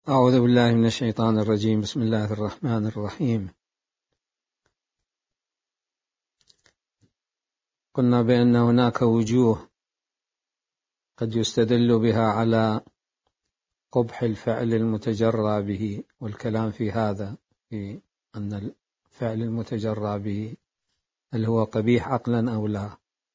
أعوذ بالله من الشيطان الرجيم. بسم الله الرحمن الرحيم. قلنا بأن هناك وجوه قد يستدل بها على قبح الفعل المتجرى به، والكلام في هذا في أن الفعل المتجرى به هل هو قبيح عقلا أو لا.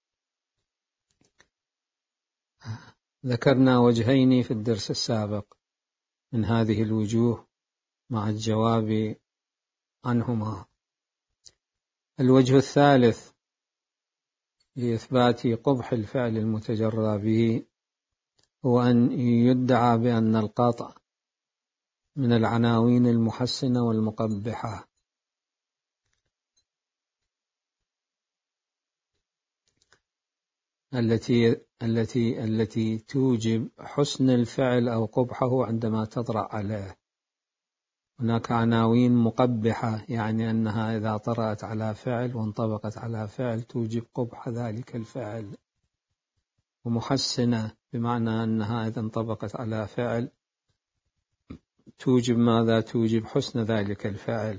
ذكرنا وجهين في الدرس السابق من هذه الوجوه مع الجواب عنهما. الوجه الثالث لإثبات قبح الفعل المتجرى به هو أن يدعى بأن القطع من العناوين المحسنة والمقبحة، التي توجب حسن الفعل أو قبحه عندما تطرأ عليه. هناك عناوين مقبحة، يعني أنها إذا طرأت على فعل وانطبقت على فعل توجب قبح ذلك الفعل، ومحسنة بمعنى أنها إذا انطبقت على فعل توجب ماذا؟ توجب حسن ذلك الفعل،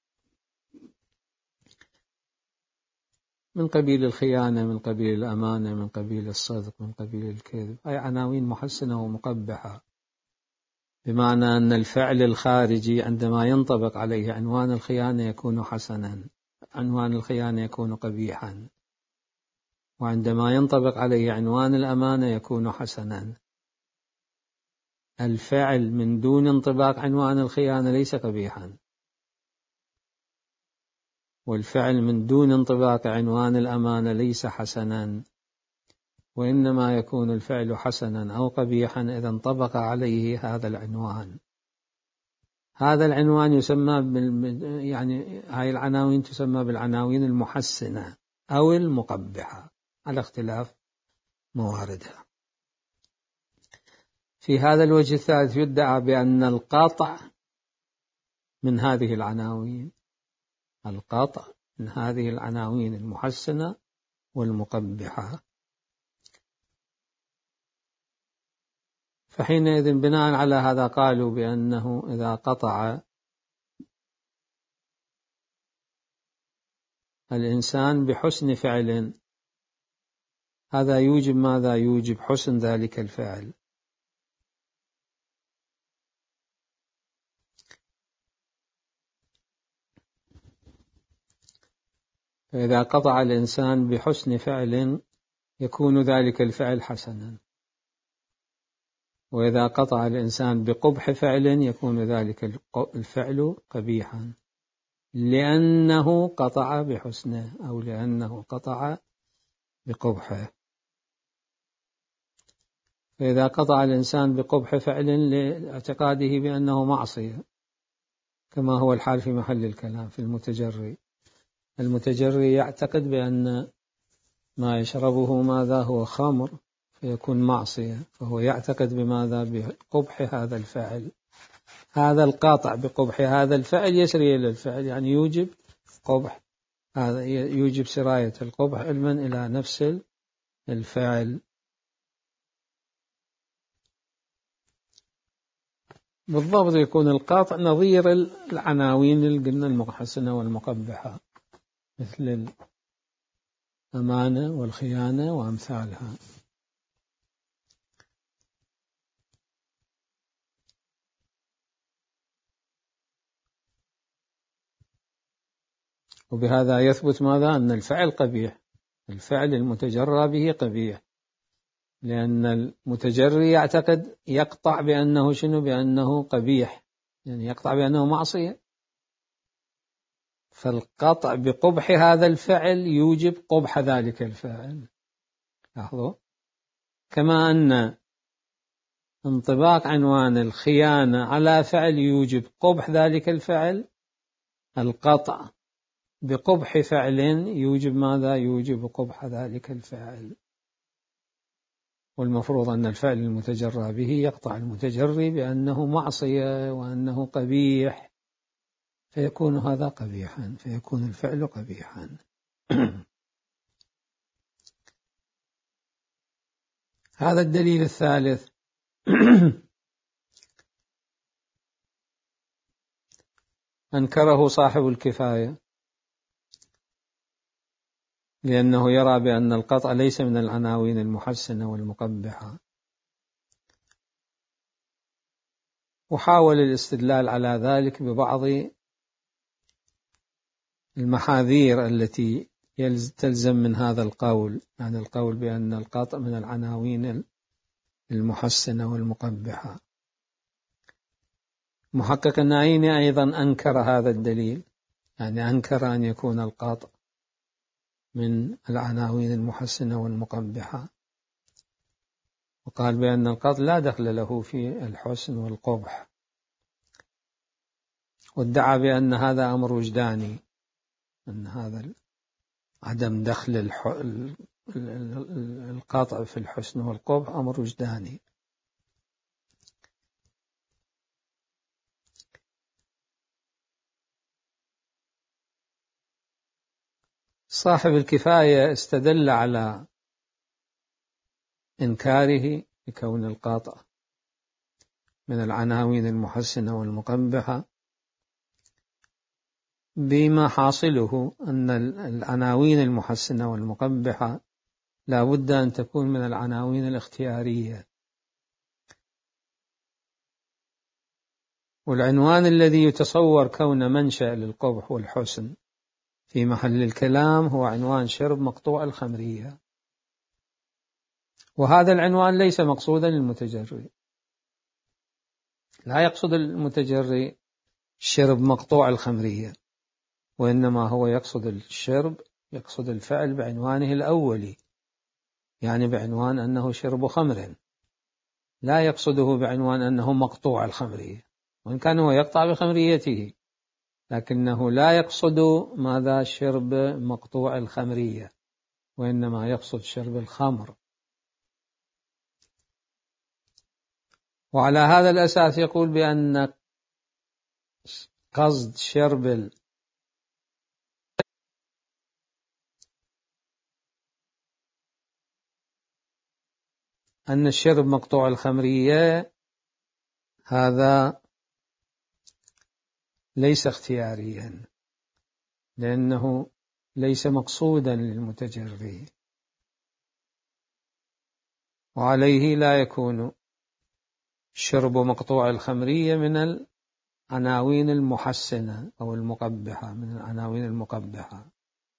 من قبيل الخيانة، من قبيل الأمانة، من قبيل الصدق، من قبيل الكذب. أي عناوين محسنة ومقبحة، بمعنى أن الفعل الخارجي عندما ينطبق عليه عنوان الخيانة يكون حسنا، عنوان الخيانة يكون قبيحا، وعندما ينطبق عليه عنوان الأمانة يكون حسنا. الفعل من دون انطباق عنوان الخيانة ليس قبيحا، والفعل من دون انطباق عنوان الأمانة ليس حسنا، وإنما يكون الفعل حسنا أو قبيحا إذا انطبق عليه هذا العنوان. هذا العنوان يسمى يعني هاي العناوين تسمى بالعناوين المحسنة أو المقبحة على اختلاف مواردها. في هذا الوجه الثالث يدعى بأن القطع من هذه العناوين، القطع من هذه العناوين المحسنة والمقبحة. فحينئذ بناء على هذا قالوا بأنه إذا قطع الإنسان بحسن فعل هذا يوجب ماذا؟ يوجب حسن ذلك الفعل. فإذا قطع الإنسان بحسن فعل يكون ذلك الفعل حسنا، وإذا قطع الإنسان بقبح فعل يكون ذلك الفعل قبيحا، لأنه قطع بحسنه أو لأنه قطع بقبحه. فإذا قطع الإنسان بقبح فعل لاعتقاده بأنه معصية، كما هو الحال في محل الكلام في المتجري. المتجري يعتقد بأن ما يشربه ماذا؟ هو خمر، فيكون معصية، فهو يعتقد بماذا؟ بقبح هذا الفعل. هذا القاطع بقبح هذا الفعل يسري إلى الفعل، يعني يوجب قبح، هذا يوجب سراية القبح علما إلى نفس الفعل. بالضبط يكون القاطع نظير العناوين اللي قلنا المحسنة والمقبحة، مثل الأمانة والخيانة وأمثالها. وبهذا يثبت ماذا؟ أن الفعل قبيح، الفعل المتجرى به قبيح، لأن المتجري يعتقد يقطع بأنه شنو؟ بأنه قبيح، يعني يقطع بأنه معصية. فالقطع بقبح هذا الفعل يوجب قبح ذلك الفعل. لاحظوا، كما أن انطباق عنوان الخيانة على فعل يوجب قبح ذلك الفعل، القطع بقبح فعل يوجب ماذا؟ يوجب قبح ذلك الفعل. والمفروض أن الفعل المتجرى به يقطع المتجري بأنه معصية وأنه قبيح، فيكون هذا قبيحا، فيكون الفعل قبيحا. هذا الدليل الثالث. أنكره صاحب الكفاية لأنه يرى بأن القطع ليس من العناوين المحسنة والمقبحة، وحاول الاستدلال على ذلك ببعض المحاذير التي تلزم من هذا القول، يعني القول بأن القطع من العناوين المحسنة والمقبحة. محقق النعيمي أيضا أنكر هذا الدليل، يعني أنكر أن يكون القطع من العناوين المحسنة والمقبحة، وقال بأن القطع لا دخل له في الحسن والقبح، وادعى بأن هذا أمر وجداني، أن هذا عدم دخل القطع في الحسن والقبح أمر وجداني. صاحب الكفاية استدل على إنكاره بكون القطع من العناوين المحسنة والمقبحة بما حاصله أن العناوين المحسنة والمقبحة لا بد أن تكون من العناوين الاختيارية، والعنوان الذي يتصور كون منشأ للقبح والحسن في محل الكلام هو عنوان شرب مقطوع الخمرية، وهذا العنوان ليس مقصودا للمتجري، لا يقصد المتجري شرب مقطوع الخمرية، وإنما هو يقصد الشرب، يقصد الفعل بعنوانه الأولي، يعني بعنوان أنه شرب خمر، لا يقصده بعنوان أنه مقطوع الخمرية، وإن كان هو يقطع بخمريته، لكنه لا يقصد ماذا شرب مقطوع الخمرية، وإنما يقصد شرب الخمر. وعلى هذا الأساس يقول بأن قصد شرب أن الشرب مقطوع الخمرية هذا ليس اختياريا، لأنه ليس مقصودا للمتجري، وعليه لا يكون شرب مقطوع الخمرية من العناوين المحسنة أو المقبحة، من العناوين المقبحة.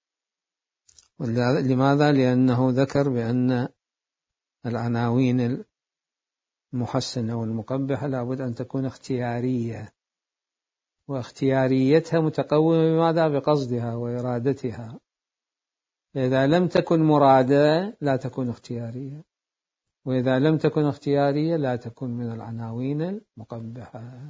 لماذا؟ لأنه ذكر بأن العناوين المحسنة والمقبحة لابد أن تكون اختيارية، واختياريتها متقومة بماذا؟ بقصدها وإرادتها، إذا لم تكن مرادة لا تكون اختيارية، وإذا لم تكن اختيارية لا تكون من العناوين المقبحة.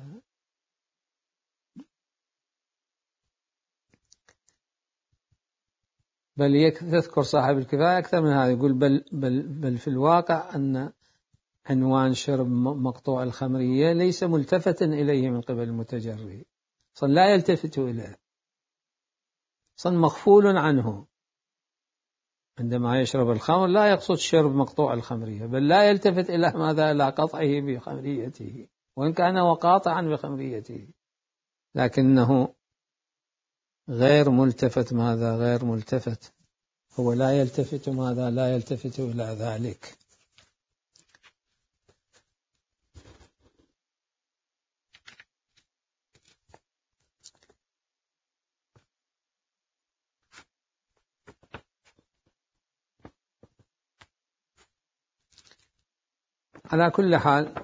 بل يذكر صاحب الكفاية أكثر من هذا، يقول بل في الواقع أن عنوان شرب مقطوع الخمرية ليس ملتفتا إليه من قبل المتجري، صن لا يلتفت إليه، صن مغفول عنه، عندما يشرب الخمر لا يقصد شرب مقطوع الخمرية، بل لا يلتفت إلى ماذا؟ إلى قطعه بخمريته، وإن كان هو قاطعا بخمريته، لكنه غير ملتفت ماذا؟ غير ملتفت، هو لا يلتفت ماذا؟ لا يلتفت إلى ذلك. على كل حال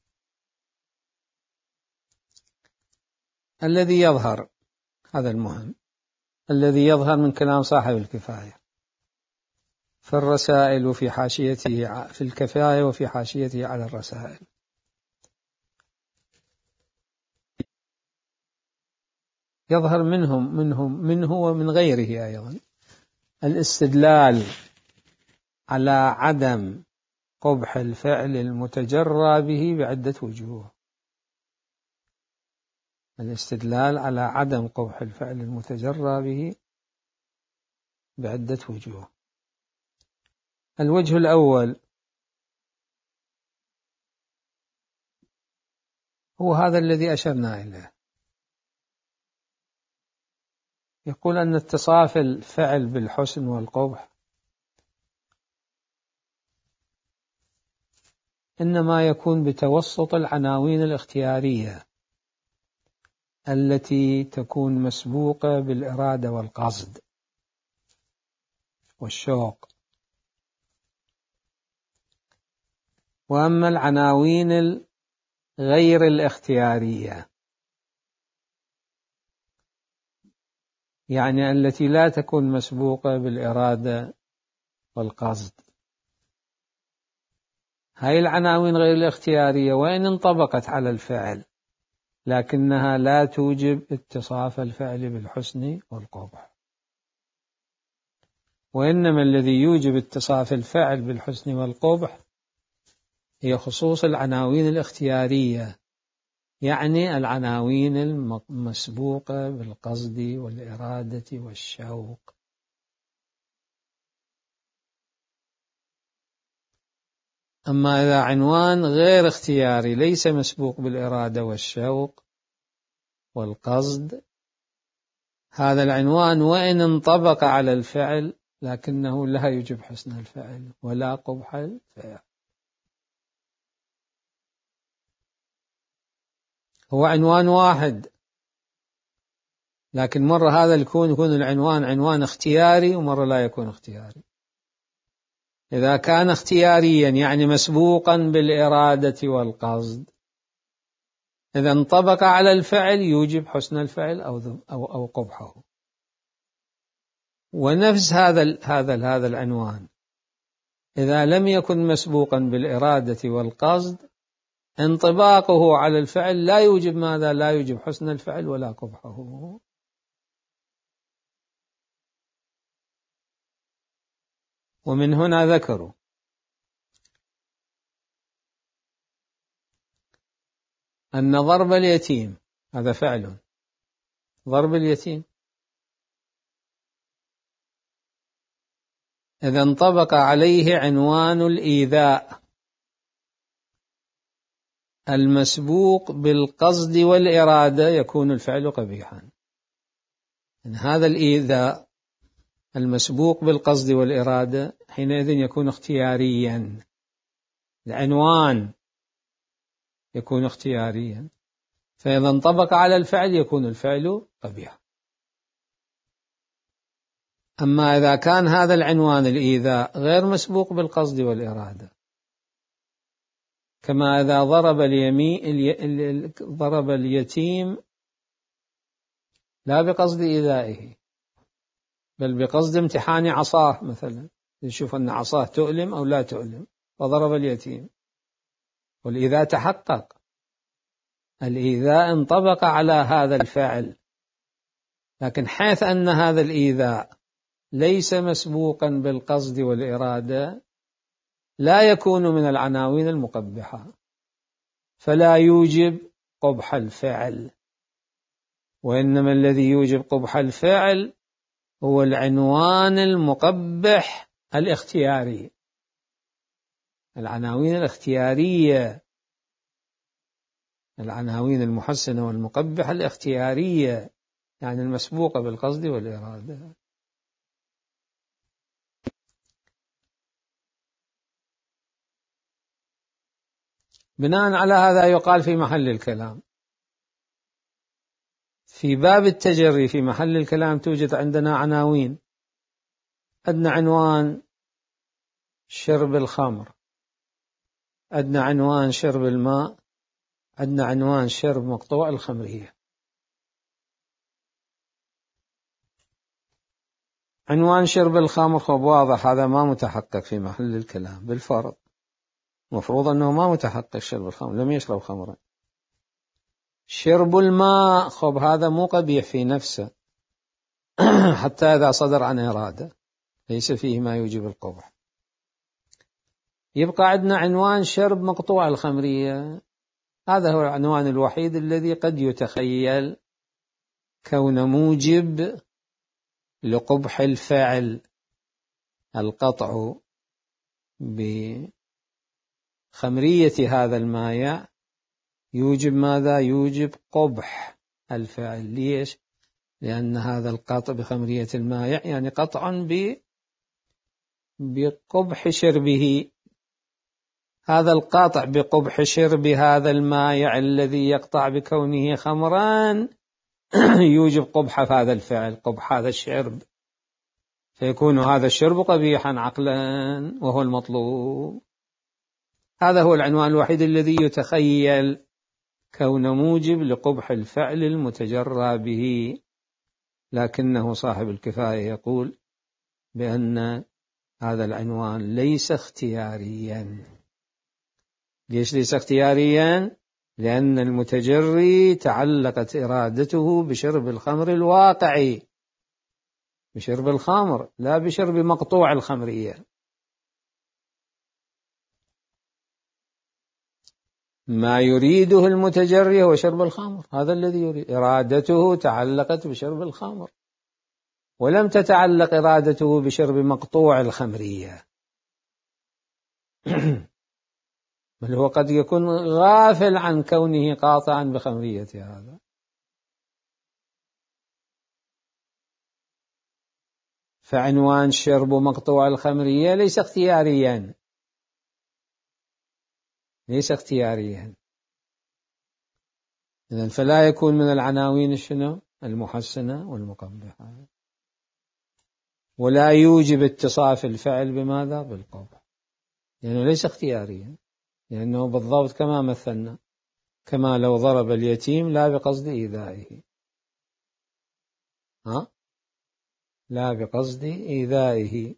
الذي يظهر، هذا المهم، الذي يظهر من كلام صاحب الكفاية في الرسائل وفي حاشيته في الكفاية وفي حاشيته على الرسائل، يظهر منه ومن غيره أيضا الاستدلال على عدم قبح الفعل المتجرى به بعدة وجوه، الاستدلال على عدم قبح الفعل المتجرى به بعدة وجوه. الوجه الأول هو هذا الذي أشرنا إليه، يقول أن اتصاف الفعل بالحسن والقبح إنما يكون بتوسط العناوين الاختيارية التي تكون مسبوقة بالإرادة والقصد والشوق. وأما العناوين غير الاختيارية يعني التي لا تكون مسبوقة بالإرادة والقصد، هاي العناوين غير الاختيارية وإن انطبقت على الفعل لكنها لا توجب اتصاف الفعل بالحسن والقبح، وإنما الذي يوجب اتصاف الفعل بالحسن والقبح هي خصوص العناوين الاختيارية، يعني العناوين المسبوقة بالقصد والإرادة والشوق. أما إذا عنوان غير اختياري ليس مسبوق بالإرادة والشوق والقصد، هذا العنوان وإن انطبق على الفعل لكنه لا يوجب حسن الفعل ولا قبح الفعل. هو عنوان واحد لكن مرة هذا يكون العنوان عنوان اختياري ومرة لا يكون اختياري. إذا كان اختياريا يعني مسبوقا بالإرادة والقصد، إذا انطبق على الفعل يوجب حسن الفعل أو قبحه. ونفس هذا العنوان إذا لم يكن مسبوقا بالإرادة والقصد، انطباقه على الفعل لا يوجب ماذا؟ لا يوجب حسن الفعل ولا قبحه. ومن هنا ذكروا أن ضرب اليتيم هذا فعل، ضرب اليتيم إذا انطبق عليه عنوان الإيذاء المسبوق بالقصد والإرادة يكون الفعل قبيحا. إن هذا الإيذاء المسبوق بالقصد والإرادة حينئذ يكون اختياريا، العنوان يكون اختياريا، فإذا انطبق على الفعل يكون الفعل قبيحا. أما إذا كان هذا العنوان الإيذاء غير مسبوق بالقصد والإرادة، كما إذا ضرب اليتيم لا بقصد إيذائه بل بقصد امتحان عصاه، مثلا يشوف أن عصاه تؤلم أو لا تؤلم فضرب اليتيم، والإيذاء تحقق، الإيذاء انطبق على هذا الفعل، لكن حيث أن هذا الإيذاء ليس مسبوقا بالقصد والإرادة لا يكون من العناوين المقبحة فلا يوجب قبح الفعل، وإنما الذي يوجب قبح الفعل هو العنوان المقبح الاختياري. العناوين الاختيارية، العناوين المحسنة والمقبحة الاختيارية يعني المسبوقة بالقصد والإرادة. بناء على هذا يقال في محل الكلام في باب التجري في محل الكلام توجد عندنا عناوين. عندنا عنوان شرب الخمر، عندنا عنوان شرب الماء، عندنا عنوان شرب مقطوع الخمرية. عنوان شرب الخمر خب واضح، هذا ما متحقق في محل الكلام بالفرض، مفروض أنه ما متحقق شرب الخمر، لم يشرب خمرا. شرب الماء خب هذا مو قبيح في نفسه حتى إذا صدر عن إرادة ليس فيه ما يوجب القبح. يبقى عندنا عنوان شرب مقطوع الخمرية، هذا هو العنوان الوحيد الذي قد يتخيل كون موجب لقبح الفعل، القطع بخمرية هذا الماء يوجب ماذا؟ يوجب قبح الفعل. ليش؟ لأن هذا القطع بخمرية المائع يعني قطع بقبح شربه. هذا القطع بقبح شرب هذا المائع الذي يقطع بكونه خمرا يوجب قبح هذا الفعل، قبح هذا الشرب، فيكون هذا الشرب قبيحا عقلا وهو المطلوب. هذا هو العنوان الوحيد الذي يتخيل كون موجب لقبح الفعل المتجرى به، لكنه صاحب الكفاية يقول بأن هذا العنوان ليس اختياريا. ليش ليس اختياريا؟ لأن المتجري تعلقت إرادته بشرب الخمر الواقعي، بشرب الخمر لا بشرب مقطوع الخمرية. ما يريده المتجري هو شرب الخمر، هذا الذي يريد، إرادته تعلقت بشرب الخمر ولم تتعلق إرادته بشرب مقطوع الخمرية. بل هو قد يكون غافل عن كونه قاطعا بخمرية هذا. فعنوان شرب مقطوع الخمرية ليس اختياريا، ليس اختياريا. إذن فلا يكون من العناوين شنو؟ المحسنة والمقبحة، ولا يوجب اتصاف الفعل بماذا؟ بالقبح، لأنه ليس اختياريا، لأنه بالضبط كما مثلنا، كما لو ضرب اليتيم لا بقصد إيذائه، لا بقصد إيذائه.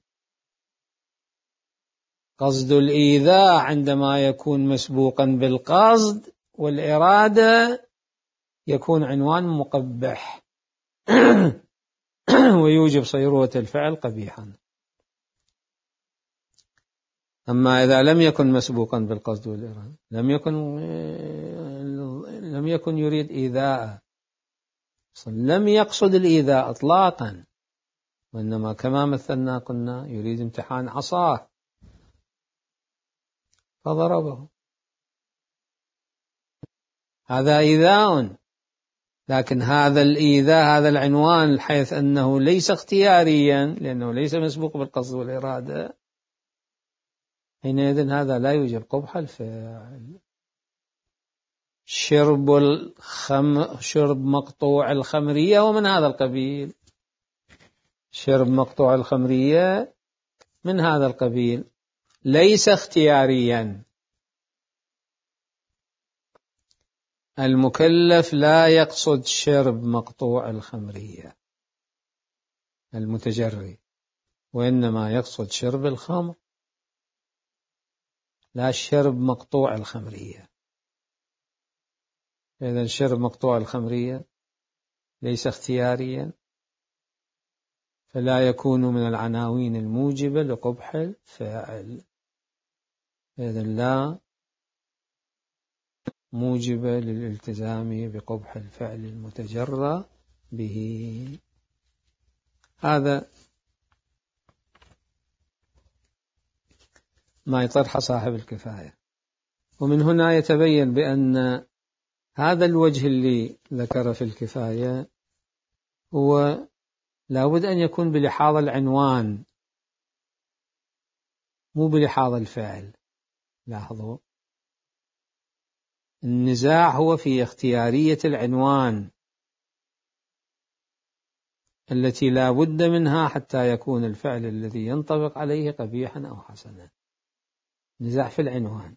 قصد الإيذاء عندما يكون مسبوقا بالقصد والإرادة يكون عنوان مقبح ويوجب صيرورة الفعل قبيحا. أما إذا لم يكن مسبوقا بالقصد والإرادة، لم يكن يريد إيذاء، لم يقصد الإيذاء إطلاقا، وإنما كما مثلنا قلنا يريد امتحان عصاه فضربه، هذا إيذاء. لكن هذا الإيذاء، هذا العنوان، حيث أنه ليس اختياريا لأنه ليس مسبوق بالقصد والإرادة، حينئذ هذا لا يوجب قبح الفعل. شرب مقطوع الخمرية ومن هذا القبيل، شرب مقطوع الخمرية من هذا القبيل، ليس اختياريا. المكلف لا يقصد شرب مقطوع الخمرية المتجري، وإنما يقصد شرب الخمر لا شرب مقطوع الخمرية. إذن شرب مقطوع الخمرية ليس اختياريا، فلا يكون من العناوين الموجبة لقبح الفاعل. إذن لا موجبة للالتزام بقبح الفعل المتجرى به. هذا ما يطرح صاحب الكفاية. ومن هنا يتبين بأن هذا الوجه اللي ذكر في الكفاية هو لابد أن يكون بلحاظ العنوان مو بلحاظ الفعل. لاحظوا، النزاع هو في اختيارية العنوان التي لا بد منها حتى يكون الفعل الذي ينطبق عليه قبيحا أو حسنا. نزاع في العنوان.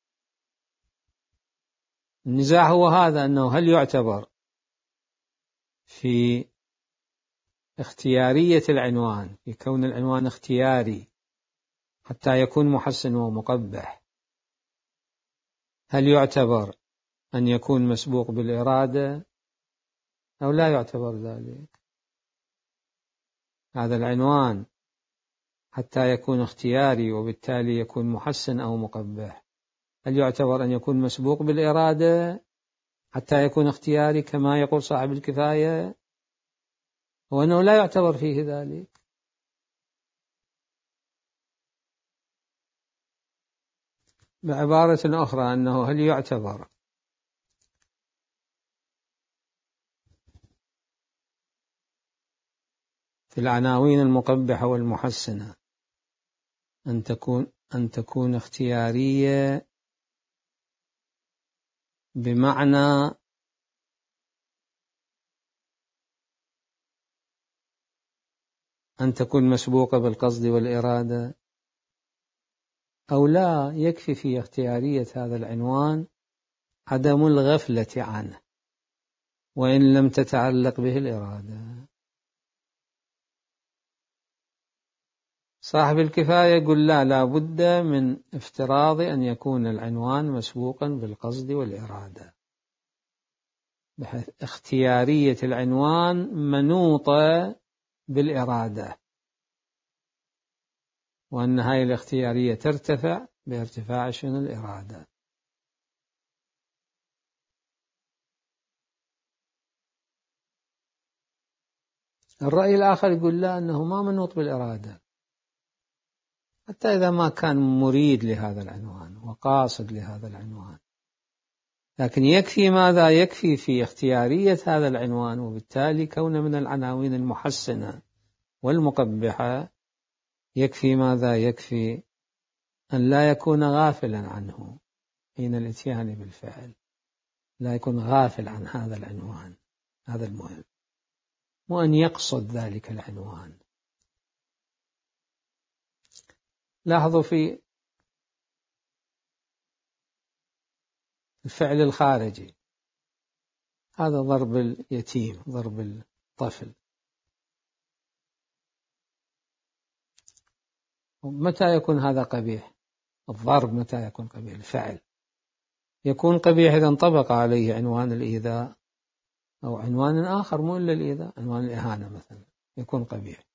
النزاع هو هذا، أنه هل يعتبر في اختيارية العنوان، في كون العنوان اختياري حتى يكون محسن ومقبح، هل يعتبر أن يكون مسبوق بالإرادة أو لا يعتبر ذلك؟ هذا العنوان حتى يكون اختياري وبالتالي يكون محسن أو مقبح، هل يعتبر أن يكون مسبوق بالإرادة حتى يكون اختياري كما يقول صاحب الكفاية، وأنه لا يعتبر فيه ذلك؟ بعبارة أخرى، أنه هل يعتبر في العناوين المقبحة والمحسنة أن تكون اختيارية، بمعنى أن تكون مسبوقة بالقصد والإرادة، أو لا يكفي في اختيارية هذا العنوان عدم الغفلة عنه وإن لم تتعلق به الإرادة. صاحب الكفاية يقول لا بد من افتراض أن يكون العنوان مسبوقا بالقصد والإرادة، بحيث اختيارية العنوان منوطة بالإرادة، وأن هذه الاختيارية ترتفع بارتفاع الإرادة. الرأي الآخر يقول لا، أنه ما منوط بالإرادة، حتى إذا ما كان مريد لهذا العنوان وقاصد لهذا العنوان، لكن يكفي ماذا؟ يكفي في اختيارية هذا العنوان، وبالتالي كونه من العناوين المحسنة والمقبحة، يكفي ماذا؟ يكفي أن لا يكون غافلا عنه حين الاتيان بالفعل، لا يكون غافل عن هذا العنوان، هذا المهم، وأن يقصد ذلك العنوان. لاحظوا في الفعل الخارجي، هذا ضرب اليتيم، ضرب الطفل، متى يكون هذا قبيح؟ الضرب متى يكون قبيح؟ الفعل يكون قبيح إذا انطبق عليه عنوان الإيذاء، أو عنوان آخر مو إلا الإيذاء، عنوان الإهانة مثلا، يكون قبيح.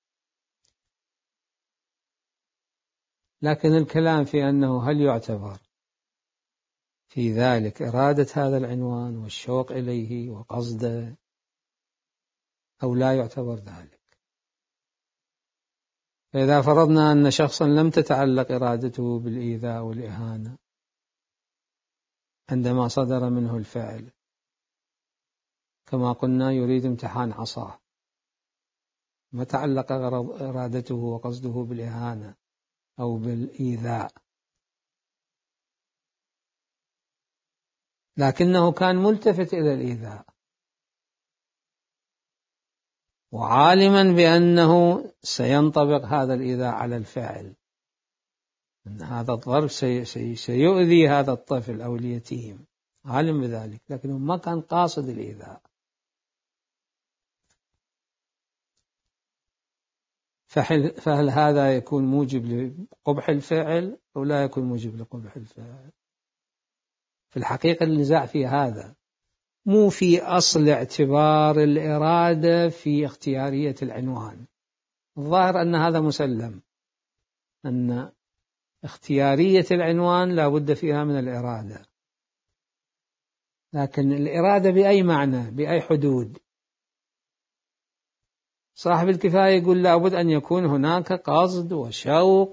لكن الكلام في أنه هل يعتبر في ذلك إرادة هذا العنوان والشوق إليه وقصده، أو لا يعتبر ذلك. فإذا فرضنا أن شخصا لم تتعلق إرادته بالإيذاء والإهانة عندما صدر منه الفعل، كما قلنا يريد امتحان عصاه، ما تعلق إرادته وقصده بالإهانة أو بالإيذاء، لكنه كان ملتفت إلى الإيذاء وعالما بأنه سينطبق هذا الإيذاء على الفاعل، أن هذا الضرب سيؤذي هذا الطفل أو اليتيم، عالم بذلك، لكنه ما كان قاصد الإيذاء. فهل هذا يكون موجب لقبح الفعل أو لا يكون موجب لقبح الفعل؟ في الحقيقة النزاع في هذا، مو في أصل اعتبار الإرادة في اختيارية العنوان. الظاهر أن هذا مسلم، أن اختيارية العنوان لا بد فيها من الإرادة، لكن الإرادة بأي معنى، بأي حدود؟ صاحب الكفاية يقول لا بد أن يكون هناك قصد وشوق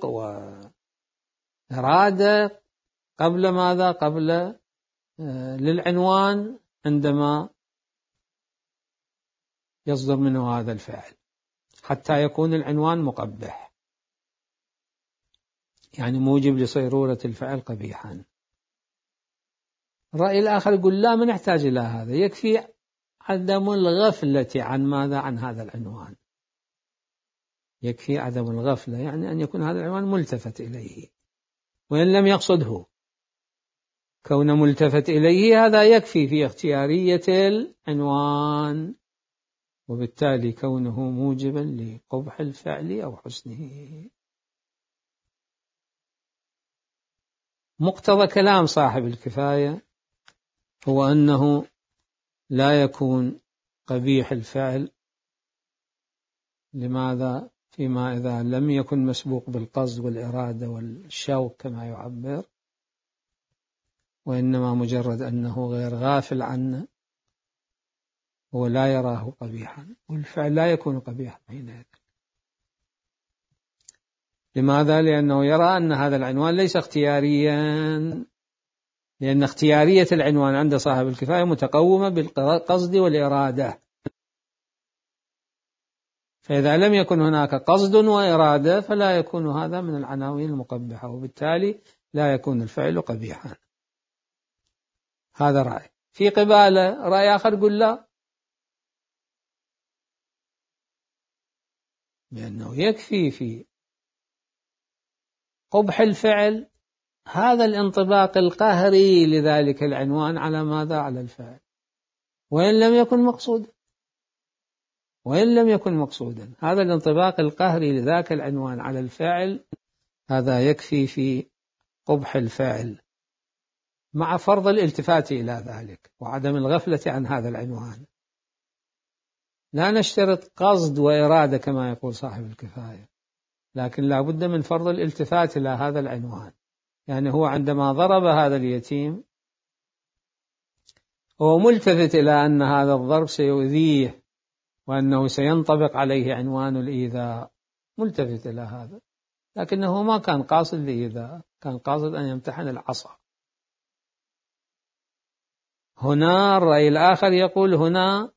وإرادة قبل ماذا؟ قبل للعنوان عندما يصدر منه هذا الفعل، حتى يكون العنوان مقبح، يعني موجب لصيرورة الفعل قبيحا. الرأي الآخر يقول لا، ما نحتاج إلى هذا، يكفي عدم الغفلة عن ماذا؟ عن هذا العنوان. يكفي عدم الغفلة، يعني أن يكون هذا العنوان ملتفت إليه وإن لم يقصده، كون ملتفت إليه هذا يكفي في اختيارية العنوان، وبالتالي كونه موجبا لقبح الفعل أو حسنه. مقتضى كلام صاحب الكفاية هو أنه لا يكون قبيح الفعل، لماذا؟ فيما إذا لم يكن مسبوق بالقصد والإرادة والشوق كما يعبر، وإنما مجرد أنه غير غافل عنه، هو لا يراه قبيحا، والفعل لا يكون قبيحا حينئذ. لماذا؟ لأنه يرى أن هذا العنوان ليس اختياريا، لأن اختيارية العنوان عند صاحب الكفاية متقومة بالقصد والإرادة، فإذا لم يكن هناك قصد وإرادة فلا يكون هذا من العناوين المقبحة، وبالتالي لا يكون الفعل قبيحا. هذا رأي. في قبالة رأي آخر يقول لا، بأنه يكفي في قبح الفعل هذا الانطباق القهري لذلك العنوان على ماذا؟ على الفعل، وإن لم يكن مقصودا، وإن لم يكن مقصودا هذا الانطباق القهري لذاك العنوان على الفعل هذا يكفي في قبح الفعل، مع فرض الالتفات إلى ذلك وعدم الغفلة عن هذا العنوان. لا نشترط قصد وإرادة كما يقول صاحب الكفاية، لكن لا بد من فرض الالتفات إلى هذا العنوان. يعني هو عندما ضرب هذا اليتيم هو ملتفت إلى أن هذا الضرب سيؤذيه وأنه سينطبق عليه عنوان الإيذاء، ملتفت إلى هذا، لكنه ما كان قاصد الإيذاء، كان قاصد أن يمتحن العصا. هنا الرأي الآخر يقول هنا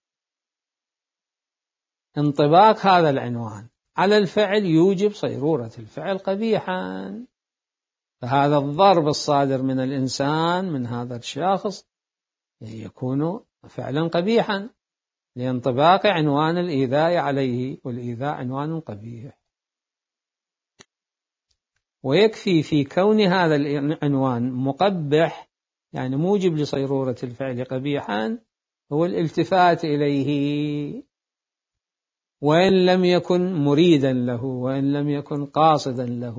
انطباق هذا العنوان على الفعل يوجب صيرورة الفعل قبيحا، فهذا الضرب الصادر من الإنسان من هذا الشخص يكون فعلا قبيحا لانطباق عنوان الإيذاء عليه، والإيذاء عنوان قبيح. ويكفي في كون هذا العنوان مقبح يعني موجب لصيرورة الفعل قبيحا هو الالتفات إليه، وإن لم يكن مريدا له، وإن لم يكن قاصدا له،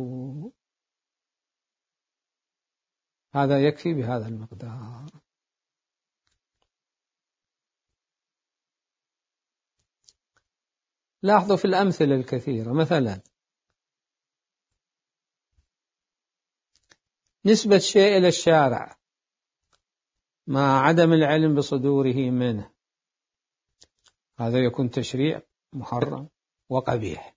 هذا يكفي بهذا المقدار. لاحظوا في الأمثلة الكثيرة، مثلا نسبة شيء إلى الشارع مع عدم العلم بصدوره منه، هذا يكون تشريع محرم وقبيح،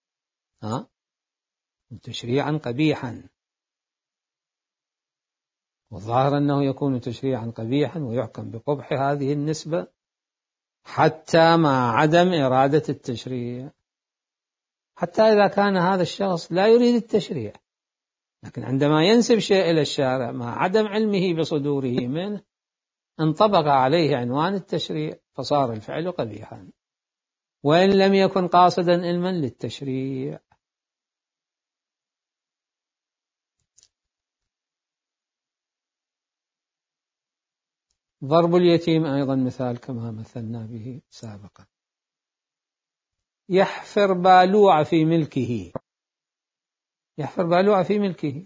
تشريعا قبيحا، والظاهر أنه يكون تشريعا قبيحا ويحكم بقبح هذه النسبة حتى مع عدم إرادة التشريع، حتى إذا كان هذا الشخص لا يريد التشريع، لكن عندما ينسب شيء إلى الشارع مع عدم علمه بصدوره منه انطبق عليه عنوان التشريع فصار الفعل قبيحا، وإن لم يكن قاصدا علما للتشريع. ضرب اليتيم أيضا مثال كما مثلنا به سابقا. يحفر بالوعة في ملكه، يحفر بالوعة في ملكه،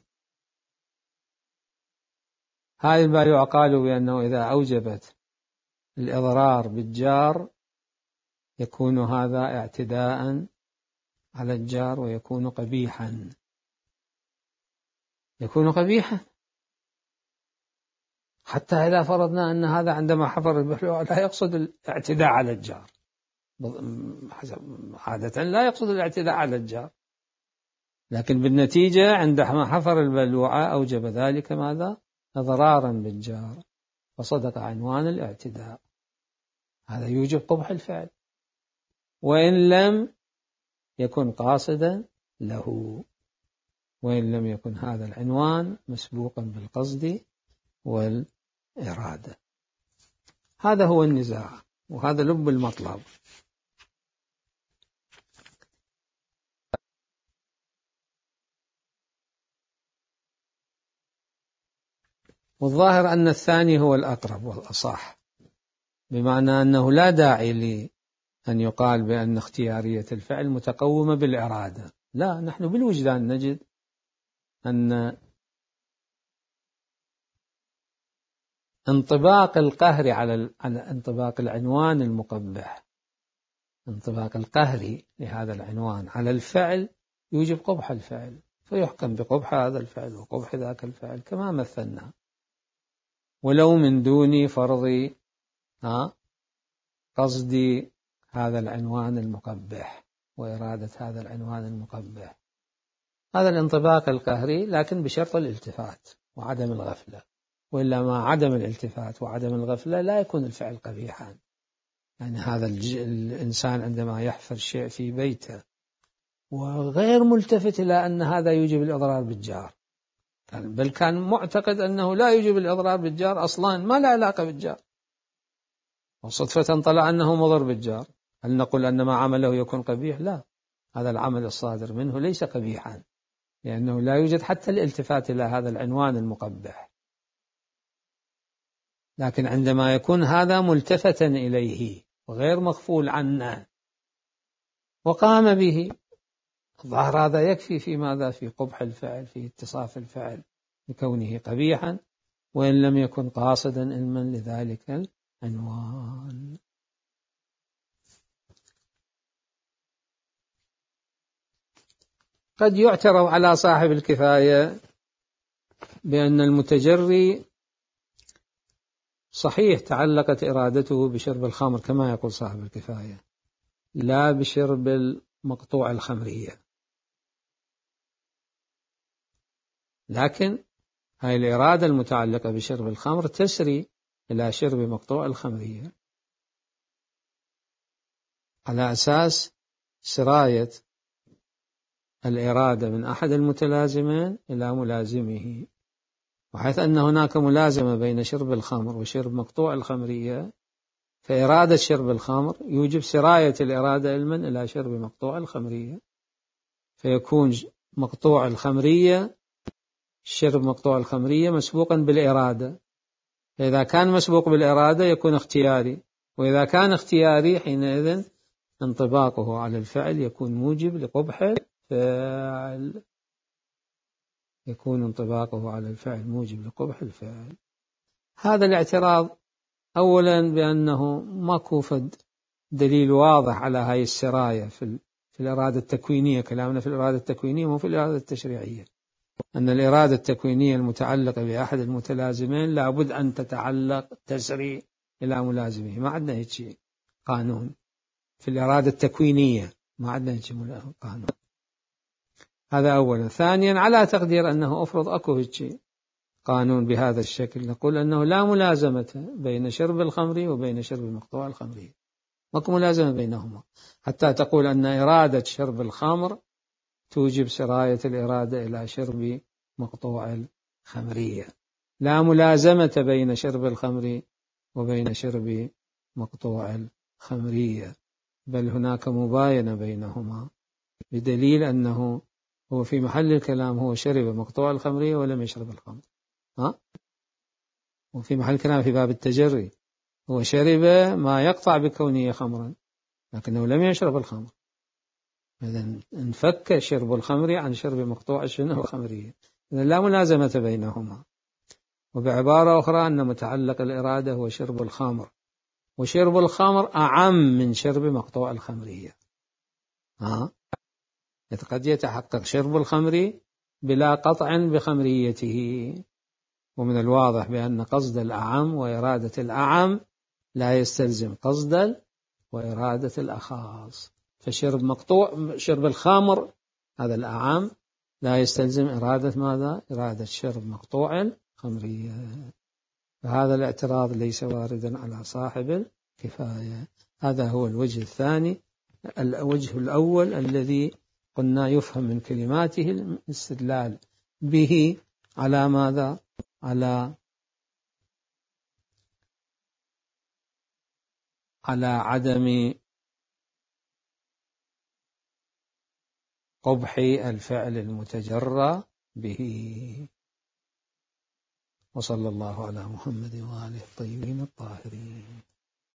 هذه البالوعة قالوا بأنه إذا أوجبت الإضرار بالجار يكون هذا اعتداء على الجار ويكون قبيحا، يكون قبيحا، حتى إذا فرضنا أن هذا عندما حفر البالوعة لا يقصد الاعتداء على الجار، عادة لا يقصد الاعتداء على الجار، لكن بالنتيجة عندما حفر البلوعة أوجب ذلك ماذا؟ إضرارا بالجار، فصدق عنوان الاعتداء، هذا يوجب قبح الفعل وإن لم يكن قاصدا له، وإن لم يكن هذا العنوان مسبوقا بالقصد والإرادة. هذا هو النزاع وهذا لب المطلب. والظاهر أن الثاني هو الأقرب والأصح، بمعنى أنه لا داعي لأن يقال بأن اختيارية الفعل متقومة بالإرادة، لا، نحن بالوجدان نجد أن انطباق القهر على انطباق العنوان المقبح، انطباق القهري لهذا العنوان على الفعل يوجب قبح الفعل، فيحكم بقبح هذا الفعل وقبح ذاك الفعل كما مثلنا، ولو من دون فرض قصد هذا العنوان المقبح وإرادة هذا العنوان المقبح. هذا الانطباق القهري لكن بشرط الالتفات وعدم الغفلة، وإلا مع عدم الالتفات وعدم الغفلة لا يكون الفعل قبيحا، يعني هذا الإنسان عندما يحفر شيء في بيته وغير ملتفت إلى أن هذا يوجب الإضرار بالجار، بل كان معتقد أنه لا يوجب الإضرار بالجار أصلا، ما له علاقة بالجار، وصدفة طلع أنه مضر بالجار، هل نقول أن ما عمله يكون قبيح؟ لا، هذا العمل الصادر منه ليس قبيحا، لأنه لا يوجد حتى الالتفات إلى هذا العنوان المقبح. لكن عندما يكون هذا ملتفتا إليه وغير مغفول عنه وقام به، ظهر هذا يكفي في ماذا؟ في قبح الفعل، في اتصاف الفعل بكونه قبيحا وإن لم يكن قاصدا علما لذلك العنوان. قد يعترض على صاحب الكفاية بأن المتجري صحيح تعلقت إرادته بشرب الخمر كما يقول صاحب الكفاية، لا بشرب المقطوع الخمرية، لكن هاي الإرادة المتعلقة بشرب الخمر تسري إلى شرب مقطوع الخمرية على أساس سراية الإرادة من أحد المتلازمين إلى ملازمه، وحيث أن هناك ملازمة بين شرب الخمر وشرب مقطوع الخمرية، فإرادة شرب الخمر يوجب سراية الإرادة علما إلى شرب مقطوع الخمرية، فيكون مقطوع الخمرية شرب مقطوع الخمرية مسبوقا بالإرادة، فإذا كان مسبوق بالإرادة يكون اختياري، وإذا كان اختياري حينئذ انطباقه على الفعل يكون موجب لقبح الفعل، يكون انطباقه على الفعل موجب لقبح الفعل. هذا الاعتراض أولا بأنه ماكو فد دليل واضح على هاي السراية في الإرادة التكوينية، كلامنا في الإرادة التكوينية مو في الإرادة التشريعية، أن الإرادة التكوينية المتعلقة بأحد المتلازمين لابد أن تتعلق تسري إلى ملازمه، ما عندنا هيك قانون في الإرادة التكوينية، ما عندنا هيك قانون. هذا أولا. ثانيا، على تقدير أنه أفرض أكو هيك قانون بهذا الشكل، نقول أنه لا ملازمة بين شرب الخمر وبين شرب مقطوع الخمر، ماكو ملازمة بينهما، حتى تقول أن إرادة شرب الخمر توجب سراية الإرادة إلى شرب مقطوع الخمرية، لا ملازمة بين شرب الخمر وبين شرب مقطوع الخمرية، بل هناك مباينة بينهما، بدليل أنه هو في محل الكلام هو شرب مقطوع الخمرية ولم يشرب الخمر، وفي محل الكلام في باب التجري هو شرب ما يقطع بكونه خمرا لكنه لم يشرب الخمر، إذن انفك شرب الخمر عن شرب مقطوع الخمرية، إذن لا ملازمة بينهما. وبعبارة أخرى أن متعلق الإرادة هو شرب الخمر، وشرب الخمر أعم من شرب مقطوع الخمرية. قد يتحقق شرب الخمر بلا قطع بخمريته، ومن الواضح بأن قصد الأعم وإرادة الأعم لا يستلزم قصد وإرادة الأخاص، شرب الخمر هذا الأعم لا يستلزم إرادة ماذا؟ إرادة شرب مقطوع الخمرية. فهذا الاعتراض ليس واردا على صاحب الكفاية. هذا هو الوجه الثاني. الوجه الأول الذي قلنا يفهم من كلماته الاستدلال به على ماذا؟ على عدم قبح الفعل المتجرى به. وصلى الله على محمد وآله الطيبين الطاهرين.